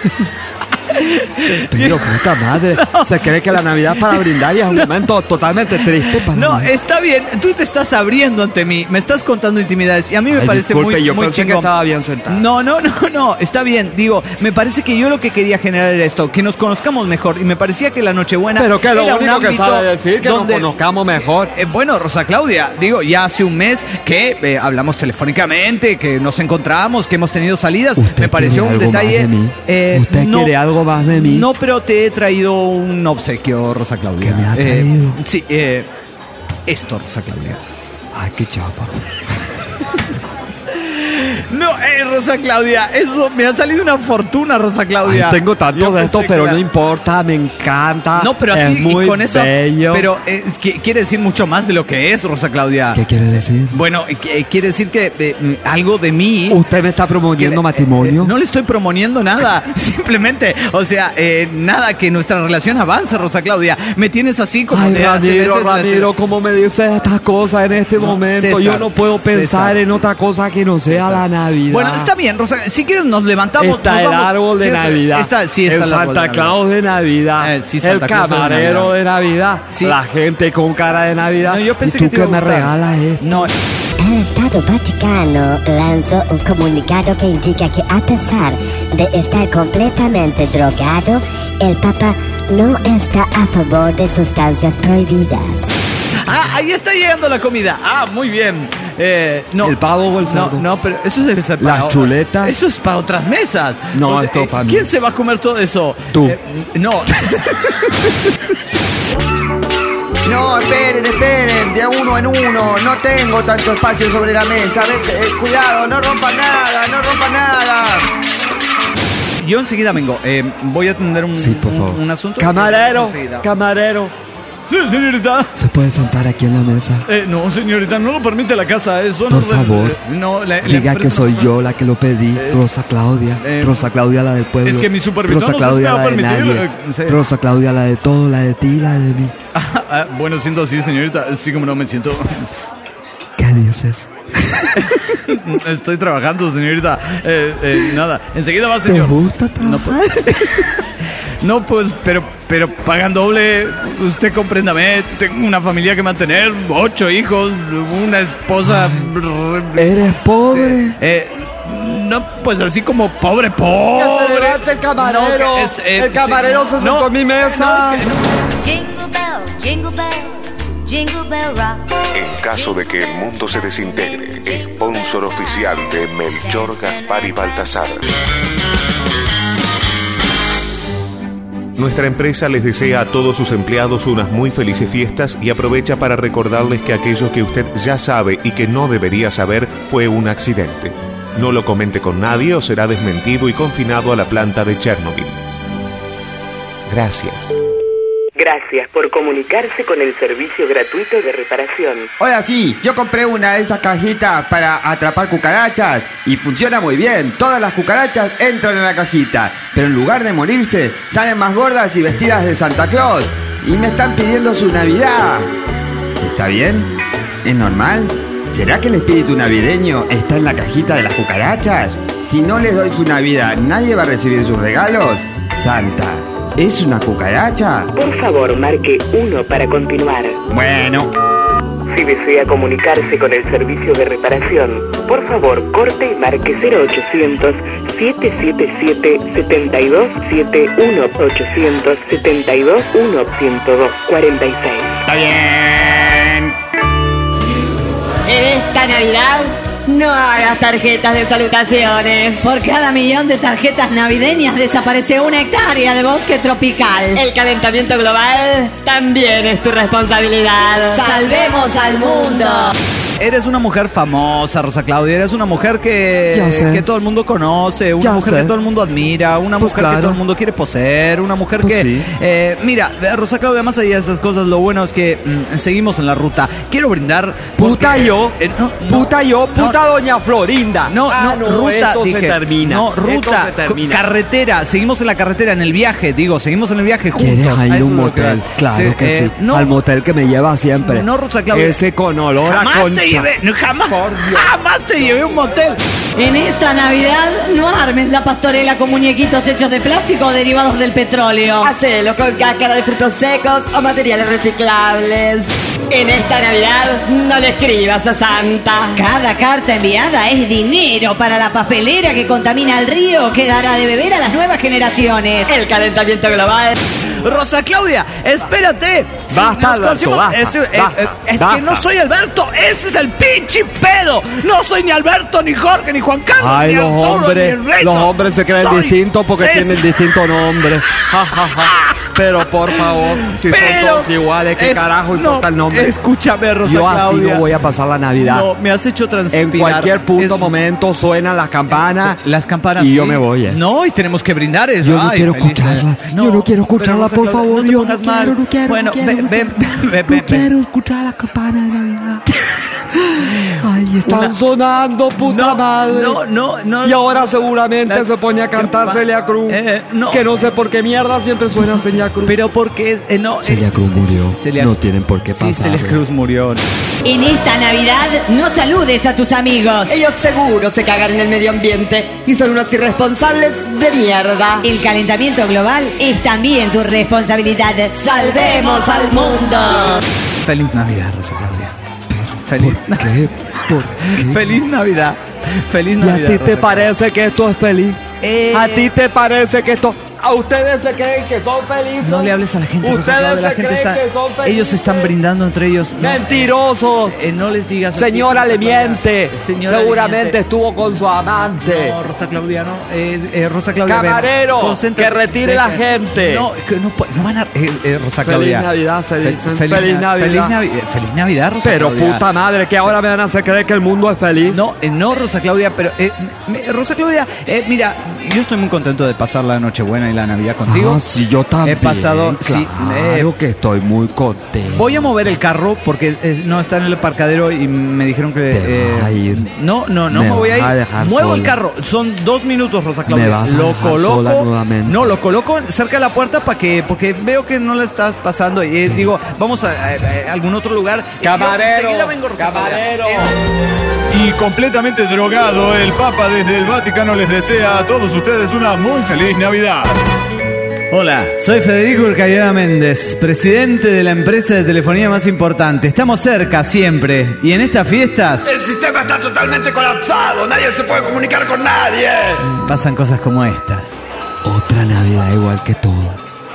Pero puta madre, se cree que la Navidad es para brindar y es un momento totalmente triste para No, mí. está bien, tú te estás abriendo ante mí, me estás contando intimidades y a mí me Ay, parece disculpe, muy, yo muy pensé que chingón. estaba bien sentado. No, no, no, no, está bien, digo, me parece que yo lo que quería generar era esto, que nos conozcamos mejor y me parecía que la Nochebuena Pero que lo era un único que ámbito sabe decir que donde- nos conozcamos mejor. Eh, bueno, Rosa Claudia, digo, ya hace un mes que eh, hablamos telefónicamente, que nos encontramos, que hemos tenido salidas, me pareció un ¿Quiere algo detalle... más de mí? eh, ¿Usted no, quiere algo más de mí? No, pero te he traído un obsequio, Rosa Claudia. ¿Qué me ha Eh, traído? sí, eh, esto, Rosa Claudia. Ay, qué chafa. No, eh, Rosa Claudia, eso me ha salido una fortuna, Rosa Claudia. Ay, tengo tanto Yo de esto, pensé que pero la- no importa, me encanta. No, pero así es muy y con eso. bello. Pero eh, qui- quiere decir mucho más de lo que es, Rosa Claudia. ¿Qué quiere decir? Bueno, eh, qui- quiere decir que eh, mm, algo de mí. ¿Usted me está promoviendo matrimonio? No le estoy promoviendo nada. Simplemente, o sea, eh, nada que nuestra relación avance, Rosa Claudia. Me tienes así como Ay, te hace Ramiro, veces- Ramiro, ¿cómo me dices estas cosas en este momento? César, Yo no puedo pensar César. en otra cosa que no sea la Navidad. Bueno, está bien, Rosa. Si quieres, nos levantamos. Está nos el vamos. árbol de ¿Quieres- Navidad. Está, sí, está el el árbol de Santa Navidad. Claus de Navidad. Eh, sí, el Santa Claus de camarero de Navidad. Navidad. La gente con cara de Navidad. No, yo pensé ¿Y tú que te iba qué a me gustar. regalas esto? No. El Estado Vaticano lanzó un comunicado que indica que a pesar de estar completamente drogado, el Papa no está a favor de sustancias prohibidas. Ah, ahí está llegando la comida. Ah, muy bien. Eh, no. ¿El pavo o el No, cerdo? no, pero eso debe ser para... ¿Las chuletas? Eso es para otras mesas. No, O sea, esto eh, para mí. ¿Quién se va a comer todo eso? Tú. Eh, no. No, esperen, esperen, de uno en uno. No tengo tanto espacio sobre la mesa. Vete, eh, cuidado, no rompa nada, no rompa nada. Yo enseguida vengo. Eh, voy a atender un, Sí, por un- favor. un asunto. Camarero, Enseguida. camarero. Sí, señorita. ¿Se puede sentar aquí en la mesa? Eh, no, señorita, no lo permite la casa. Eso Por no, favor. No, la, la Diga empresa que soy no- yo la que lo pedí, Rosa Claudia. eh, Rosa Claudia, la del pueblo. es que mi supervisor Rosa no sé si Claudia, me va a la de permitir, nadie. eh, sí. Rosa Claudia, la de todo, la de ti, la de mí. Ah, bueno, siento así, señorita. Sí, como no me siento. ¿Qué dices? Estoy trabajando, señorita. Eh, eh, nada, enseguida va, ¿Te señor. gusta No, trabajar? pues, no, pues, pero, pero pagan doble. Usted compréndame. Tengo una familia que mantener, ocho hijos, una esposa. ¿Eres pobre? Eh, no, pues así como pobre, pobre. Que se levante el camarero. No, que es, eh, el camarero sí, se sentó no, en mi mesa. no, es que no. Jingle bell, jingle bell, jingle bell rock. En caso de que el mundo se desintegre, sponsor oficial de Melchor, Gaspar y Baltasar. Nuestra empresa les desea a todos sus empleados unas muy felices fiestas y aprovecha para recordarles que aquello que usted ya sabe y que no debería saber fue un accidente. No lo comente con nadie o será desmentido y confinado a la planta de Chernobyl. Gracias. Gracias por comunicarse con el servicio gratuito de reparación. Hola, sí, yo compré una de esas cajitas para atrapar cucarachas y funciona muy bien. Todas las cucarachas entran en la cajita, pero en lugar de morirse, salen más gordas y vestidas de Santa Claus. Y me están pidiendo su Navidad. ¿Está bien? ¿Es normal? ¿Será que el espíritu navideño está en la cajita de las cucarachas? Si no les doy su Navidad, ¿nadie va a recibir sus regalos? Santa, ¿es una cucaracha? Por favor, marque uno para continuar. Bueno. Si desea comunicarse con el servicio de reparación, por favor, corte y marque cero ochocientos, siete siete siete, siete dos siete uno, ochocientos, setenta y dos, uno, ciento dos, cuarenta y seis. Está bien. En esta Navidad, no hagas tarjetas de salutaciones. Por cada millón de tarjetas navideñas desaparece una hectárea de bosque tropical. El calentamiento global también es tu responsabilidad. ¡Salvemos al mundo! Eres una mujer famosa, Rosa Claudia. Eres una mujer que, Ya sé. que todo el mundo conoce, una Ya mujer sé. que todo el mundo admira, una Pues mujer claro. que todo el mundo quiere poseer, una mujer Pues que... sí. eh, mira, Rosa Claudia, más allá de esas cosas, lo bueno es que mm, seguimos en la ruta. Quiero brindar... Puta porque- yo, eh, no, no, puta yo, puta doña Florinda. No, Ah, no, ruta, esto dije. se termina. No, Esto ruta, se termina. co- carretera. Seguimos en la carretera, en el viaje, digo, seguimos en el viaje juntos. ¿Quieres A ir a eso un es lo que motel? va. Claro Sí, que eh, sí. no. Al motel que me lleva siempre. No, Rosa Claudia. Ese con olor a Jamás concha. te llevé, no, jamás, jamás te llevé a un motel. En esta Navidad, no armes la pastorela con muñequitos hechos de plástico o derivados del petróleo. Hacelo con cáscara de frutos secos o materiales reciclables. En esta Navidad, no le escribas a Santa. Cada carta enviada es dinero para la papelera que contamina el río que dará de beber a las nuevas generaciones. El calentamiento global. Rosa Claudia, espérate. Si Basta, nos Alberto, conocimos- basta, es, eh, basta, eh, es basta. que no soy Alberto, ese es el pinche pedo. No soy ni Alberto, ni Jorge, ni Juan Carlos, Ay, ni los Arturo, hombres, ni Reto. los hombres se creen Soy distintos porque César. tienen distinto nombre. Ja, ja, ja. Pero por favor, si son Pero todos iguales, ¿qué es- carajo no, importa el nombre? Escúchame, Rosa Yo así Claudia. no voy a pasar la Navidad. No, me has hecho transpirar. En cualquier punto, Es- momento suenan las campanas. Las campanas. Y sí. yo me voy, eh. No, y tenemos que brindar eso. Yo no Ay, quiero feliz, escucharla. eh. Yo no quiero escucharla, pero, por Rosa Claudia, favor. no te Yo pongas no mal. quiero, no quiero, Bueno, no quiero, ven, no ven, quiero. ven, ven, No ven. quiero escuchar la campana de Navidad. Ay, están sonando, puta madre. No, no, no. Y ahora seguramente La- se pone a cantar pa- Celia Cruz. Eh, no. Que no sé por qué mierda siempre suena Celia Cruz. Pero porque eh, no. Celia eh, Cruz murió. Celia- No tienen por qué Sí, pasar. Celia Cruz murió. En esta Navidad, no saludes a tus amigos. Ellos seguro se cagan en el medio ambiente y son unos irresponsables de mierda. El calentamiento global es también tu responsabilidad. ¡Salvemos al mundo! Feliz Navidad, Rosa Claudia. Feliz, ¿Qué? ¿Por qué? Feliz Navidad. Feliz ¿Y a Navidad. ti te Rosa parece que esto es feliz? Eh, ¿A ti te parece que esto... ¿A ustedes se creen que son felices? No le hables a la gente. Rosa Ustedes Claudia, la se gente creen está, que son felices. ellos están brindando entre ellos. No, ¡Mentirosos! eh, no les digas así, Señora Rosa le Claudia. miente. Señora le Seguramente miente. estuvo con su amante. No, Rosa Claudia, no. Es, eh, Rosa Claudia, ven, Camarero, concéntrate. que retire la gente. No, que no, pu- no van a. eh, eh, Rosa Feliz Claudia. Navidad, se Fe- dicen. Feliz, Feliz na- Navidad. Feliz, Navi- eh, feliz Navidad, Rosa Pero Claudia. puta madre, que ahora me van a hacer creer que el mundo es feliz. No, eh, no, Rosa Claudia, pero. eh, me- Rosa Claudia, eh, mira, yo estoy muy contento de pasar la Nochebuena y la Navidad contigo. Ah, sí, yo también. He pasado, sí, Claro eh, que estoy muy contento. Voy a mover el carro porque eh, no está en el aparcadero y me dijeron que. Te vas a ir. No, no, no Me me, voy a ir. vas a dejar Muevo el sola. carro. Son dos minutos, Rosa Claudia. Me vas a lo dejar coloco. sola nuevamente. No, lo coloco cerca de la puerta para que, porque veo que no la estás pasando. Y eh, digo, vamos a, a- a algún otro lugar. Camarero, Yo enseguida vengo, Rosa Claudia. camarero. Eh, Y completamente drogado, el Papa desde el Vaticano les desea a todos ustedes una muy feliz Navidad. Hola, soy Federico Urcayeda Méndez, presidente de la empresa de telefonía más importante. Estamos cerca siempre y en estas fiestas El sistema está totalmente colapsado. Nadie se puede comunicar con nadie. pasan cosas como estas. Otra Navidad igual que todas.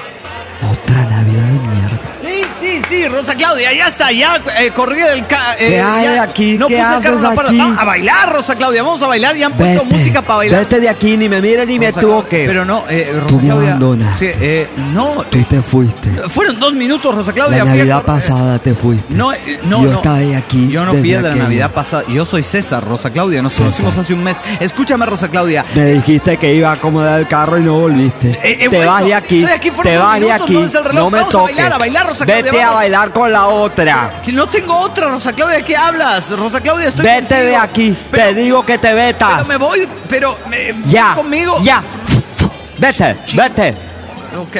Otra Navidad de mierda. Sí, sí, sí, Rosa Claudia, ya está, ya eh, corrí el ca eh, ¿Qué hay ya- aquí? No ¿Qué puse el carro en la haces puerta. aquí? No, a bailar, Rosa Claudia, vamos a bailar, ya han puesto Vete, música para bailar. Vete de aquí, ni me mires ni me Rosa Claudia, toques. Pero no, eh, Rosa Tú me Claudia, abandonas. sí, eh, no, Tú te fuiste. Fueron dos minutos, Rosa Claudia. La fui a Navidad correr. pasada te fuiste. No, eh, no, Yo no. estaba ahí aquí. Yo no desde fui a la aquella. Navidad pasada. Yo soy César, Rosa Claudia. Nos César. conocimos hace un mes. Escúchame, Rosa Claudia. Me dijiste que iba a acomodar el carro y no volviste. Eh, te he vuelto. vas de aquí. Estoy aquí, fueron te dos vas de minutos, aquí. ¿dónde está el reloj? No me Vamos a toques. bailar, a bailar, Rosa Claudia, Vete a vamos. bailar con la otra. Que no tengo otra, Rosa Claudia. ¿De qué hablas? Rosa Claudia, estoy Vete contigo. de aquí. Pero- te digo que te vetas. Pero me voy, pero... Me, ya. ven conmigo. Ya. Vete. Vete. Ok.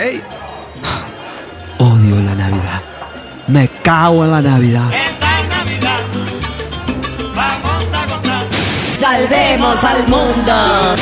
Odio la Navidad. Me cago en la Navidad. Salvemos al mundo.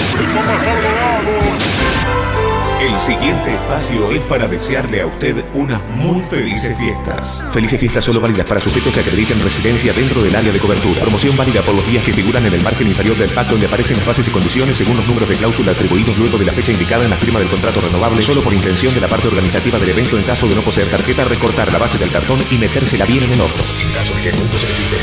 El siguiente espacio es para desearle a usted unas muy felices fiestas. Felices fiestas solo válidas para sujetos que acrediten residencia dentro del área de cobertura. Promoción válida por los días que figuran en el margen inferior del pacto donde aparecen las bases y condiciones según los números de cláusula atribuidos luego de la fecha indicada en la firma del contrato renovable, solo por intención de la parte organizativa del evento en caso de no poseer tarjeta, recortar la base del cartón y metérsela bien en el orto. En caso de que el punto se necesite.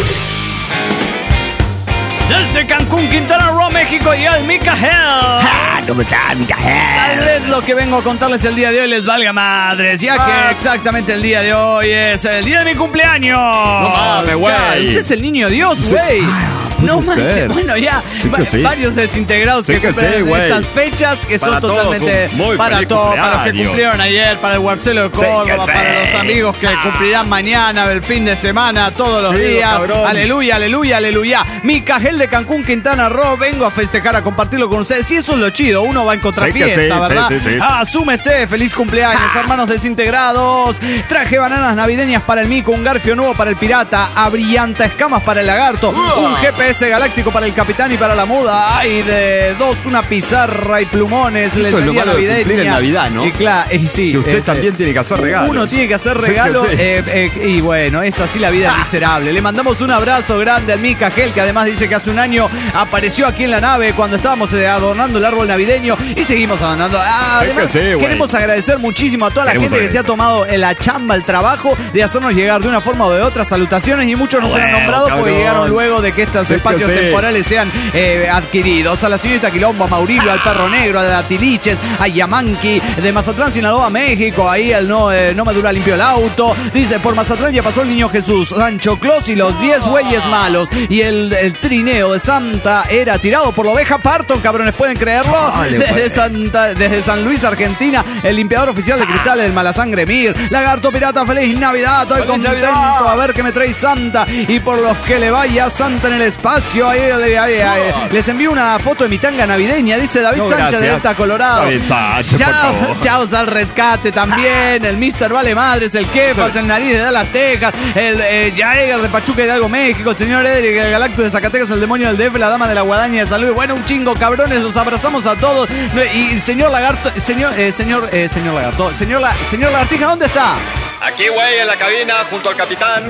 Desde Cancún, Quintana Roo, México, y el Micael. Ah, ¿cómo está, Micael? Tal vez lo que vengo a contarles el día de hoy les valga madres, ya que exactamente el día de hoy es el día de mi cumpleaños. No mames, güey. Usted es el niño Dios, Sí. güey. puede No manches, ser. bueno, ya Sí que va- sí. varios desintegrados Sí que, que cumplen sí, güey. estas fechas que Para son todos, totalmente un muy para feliz todos, para los que cumpleaños. cumplieron ayer, para el Guarcelo de Sí que Córdoba, sí. para los amigos que cumplirán mañana, el fin de semana, todos los Sí, días. cabrón. Aleluya, aleluya, aleluya. Micael de Cancún, Quintana Roo, vengo a festejar, a compartirlo con ustedes. Y eso es lo chido, uno va a encontrar Sí que fiesta, sí, ¿verdad? sí, sí, sí. Asúmese, feliz cumpleaños, hermanos desintegrados. Traje bananas navideñas para el mico, un garfio nuevo para el pirata, a brillanta escamas para el lagarto, un G P S galáctico para el capitán y para la muda. Ay, de dos, una pizarra y plumones. Eso es lo lencería malo de cumplir en navideña. Navidad, ¿no? Y claro, eh, sí. Que usted es, también eh, tiene que hacer regalos. Uno tiene que hacer Sí que regalos. sí. eh, eh, y bueno, es así la vida es miserable. Le mandamos un abrazo grande al Micael, que además dice que hace un año apareció aquí en la nave cuando estábamos eh, adornando el árbol navideño y seguimos adornando. Ah, Sí que además, sí, güey. queremos agradecer muchísimo a toda la Queremos gente que se ha tomado eh, la chamba, el trabajo de hacernos llegar de una forma o de otra salutaciones, y muchos nos Bueno, han nombrado porque cabrón. llegaron luego de que estos Sí que espacios sí. temporales sean eh, adquiridos. A la señorita Quilombo, a Maurilio, al Perro Negro, a la Tiliches, a Yamanqui, de Mazatlán, Sinaloa, México. Ahí el no, eh, no me dura limpio el auto. Dice, por Mazatlán ya pasó el niño Jesús, Sancho Claus y los diez güeyes malos. Y el, el trineo de Santa era tirado por la oveja Parton, cabrones, ¿pueden creerlo? Dale, desde, güey. Santa, desde San Luis, Argentina, el limpiador oficial de cristales del Malasangre Mir. Lagarto Pirata, feliz Navidad, estoy ¡Feliz contento. Navidad! A ver qué me trae Santa. Y por los que le vaya Santa en el espacio, ahí, ahí, ahí, ahí. Les envío una foto de mi tanga navideña, dice David No, Sánchez de gracias. Delta, Colorado. David Sánchez, por Chao, favor. chaos al rescate también. El mister Vale Madres, el Kefas, el Nariz de Dallas, Texas, el eh, Jaeger de Pachuca Hidalgo, México, el señor Edric, el Galactus de Zacatecas, el demonio del D F, la dama de la guadaña de Salud. Bueno, un chingo, cabrones, los abrazamos a todos. Y el señor Lagarto, señor, eh, señor, eh, señor Lagarto, señor, la, señor Lagartija, ¿dónde está? Aquí, güey, en la cabina, junto al capitán.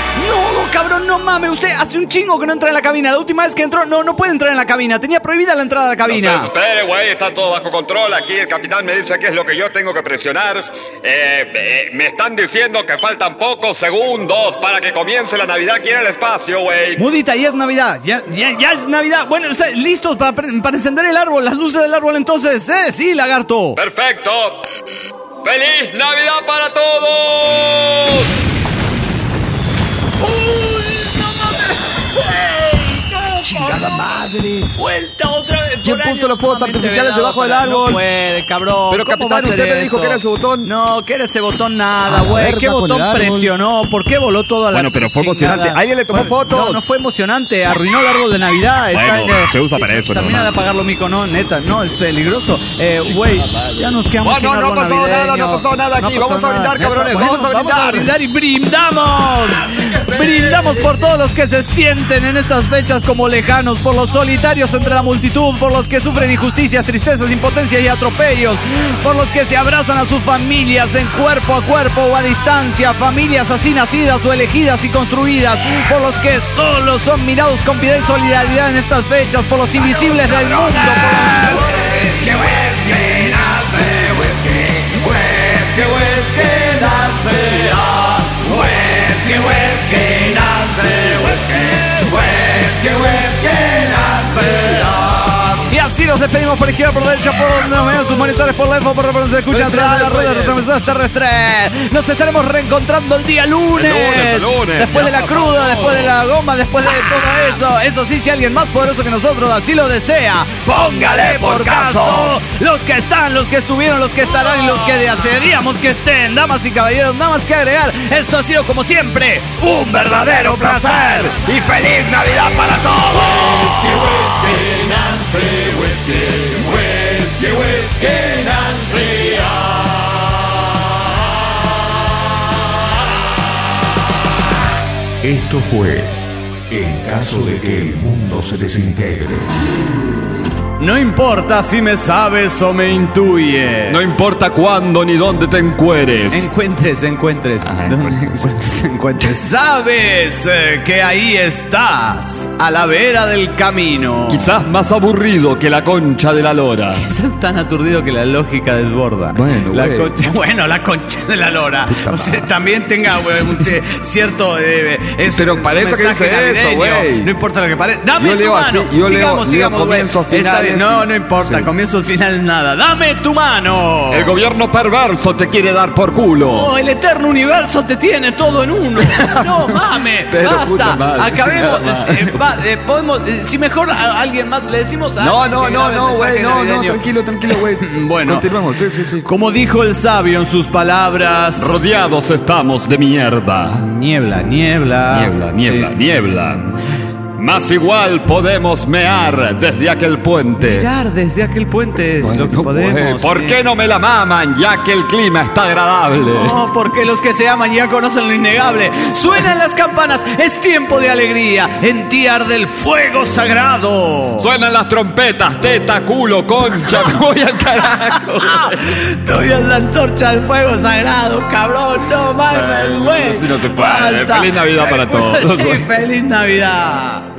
No, cabrón, no mames, usted hace un chingo que no entra en la cabina. La última vez que entró, no, no puede entrar en la cabina. Tenía prohibida la entrada a la cabina. No se espere, güey, está todo bajo control. Aquí el capitán me dice qué es lo que yo tengo que presionar. Eh, eh, me están diciendo que faltan pocos segundos para que comience la Navidad aquí en el espacio, güey. Mudita, ya es Navidad, ya, ya, ya es Navidad. Bueno, ¿está listos para, pre- para encender el árbol, las luces del árbol entonces? ¿Eh? Sí, lagarto. Perfecto. ¡Feliz Navidad para todos! ¡Chingada madre! ¡Vuelta otra vez! ¿Quién puso los fuegos artificiales debajo del árbol? No puede, cabrón. Pero, ¿Cómo capitán, va a ser usted me eso? dijo que era ese botón. No, que era ese botón nada, A güey. ver, ¿Qué va con botón el árbol. presionó? ¿Por qué voló toda la Bueno, pero fue chingada? emocionante. ¿Alguien le tomó Bueno, fotos? No, no fue emocionante. Arruinó el árbol de Navidad. Está Bueno, en, eh, se usa para eso, Termina normal. de apagarlo, mico, no, neta. No, es peligroso. Eh, güey, ya nos quedamos Bueno, sin no árbol pasó nada, navideño. no pasó nada aquí. No Vamos pasó a brindar, nada. cabrones, Bueno, vamos a Vamos a brindar. brindar y brindamos. Brindamos por todos los que se sienten en estas fechas como lejanos, por los solitarios entre la multitud, por los que sufren injusticias, tristezas, impotencias y atropellos, por los que se abrazan a sus familias en cuerpo a cuerpo o a distancia, familias así nacidas o elegidas y construidas, por los que solo son mirados con piedad y solidaridad en estas fechas, por los invisibles del mundo, Y así nos despedimos por izquierda, por derecha, por donde nos vean sus monitores, por lejos, por donde se escuchan a través de las redes retransmisoras terrestres. Nos estaremos reencontrando el día lunes. El lunes, el lunes. Después de la Ya cruda, pasó. después de la goma, después de todo eso. Eso sí, si alguien más poderoso que nosotros así lo desea, póngale por caso. Los que están, los que estuvieron, los que estarán y los que desearíamos que estén. Damas y caballeros, nada más que agregar. Esto ha sido como siempre un verdadero placer. Y feliz Navidad para todos. Whiskey, Nancy, whiskey, whiskey, whiskey, Nancy. Esto fue En caso de que el mundo se desintegre. No importa si me sabes o me intuyes. No importa cuándo ni dónde te encueres. Encuentres, encuentres. ¿Dónde encuentres, encuentres? Sabes eh, que ahí estás, a la vera del camino. Quizás más aburrido que la concha de la lora. Quizás tan aturdido que la lógica desborda. Bueno, la güey. concha, bueno, la concha de la lora. O sea, también tenga güey, un c- cierto. Eh, es, Pero parece que mensaje dice eso, navideño. güey. No importa lo que parezca. Dame Yo tu leo mano. así, yo leo- sigamos, leo sigamos, güey. comienzos, Está finales. bien. No, no importa. Sí. Comienzos, finales, nada. Dame tu mano. El gobierno perverso te quiere dar por culo. Oh, el eterno universo te tiene todo en uno. No mames, Pero puta basta. madre, Acabemos. sí, nada más. eh, va, eh, podemos, eh, si mejor a alguien más le decimos a No, alguien no, que no, grabe el no, güey, mensaje no, no, navideño. tranquilo, tranquilo, güey. Bueno, continuemos, sí, sí, sí. Como dijo el sabio en sus palabras, Rodeados estamos de mierda. Niebla, niebla. Niebla, niebla, Sí. niebla. Más igual podemos mear desde aquel puente. Mirar desde aquel puente es lo que podemos. ¿Por sí. qué no me la maman ya que el clima está agradable? No, porque los que se aman ya conocen lo innegable. Suenan las campanas, es tiempo de alegría. En ti arde el fuego sagrado. Suenan las trompetas, teta, culo, concha, me voy al carajo. Todavía es la antorcha del fuego sagrado, cabrón. No mames, güey. Así no se puede. Basta. Feliz Navidad para todos. Sí, feliz Navidad.